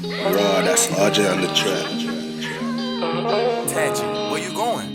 Raw, that's RJ on the track. Tachi, where you going?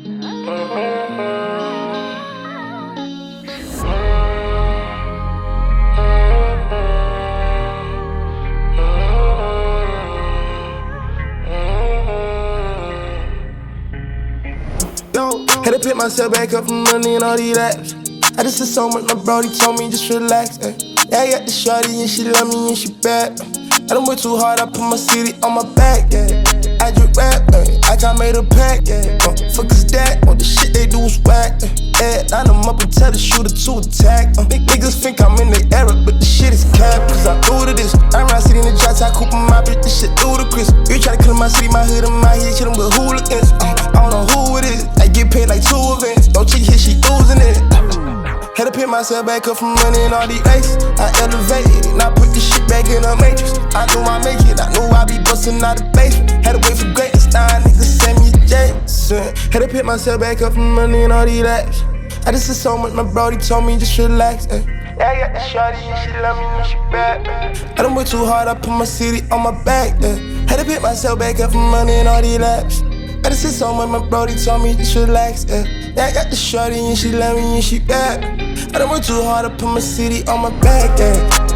Yo, had to pick myself back up from money and all these laps. I just said so much, my brody told me just relax. Yeah, I got the shorty and she love me and she bad. I done went too hard, I put my city on my back, yeah. I drip rap, I just made a pack, yeah. Fuck is that, all the shit they do is whack, yeah. Line them up and tell the shooter to attack. Big niggas think I'm in the era, but the shit is cap, cause I'm through to this. I'm around city in the drop top, coupe my bitch, this shit ludicrous. You try to kill my city, my hood, and my head, kill them with hooligans. I don't know who it is, I get paid like 2 events. Don't chick hit, she losing it. Had to pick myself back up from money and all these races. I elevated and I put this shit back in a matrix. I knew I make it, I knew I be bustin' out the basement. Had to wait for greatness, now niggas send me Jason. Had to pick myself back up from money and all these laps. I just said so much, my brody told me just relax. Yeah, I got the shorty and she love me and she bad. I done went too hard, I put my city on my back. Had to pick myself back up from money and all these laps. I just said so much, my brody told me just relax. Yeah, I got the shorty and she love me and she bad. I done went too hard, I put my city on my back, yeah.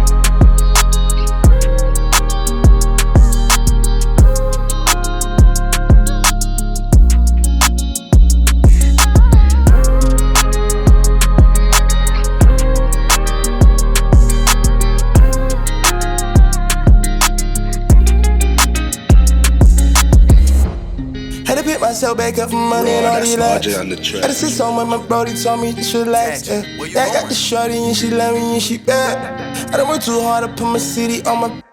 Had to pick myself back up from money and all these laps. RJ on the track. I just said so much, my brody told me just relax. Yeah, I got the shorty and she love me and she bad. I done went too hard, I put my city on my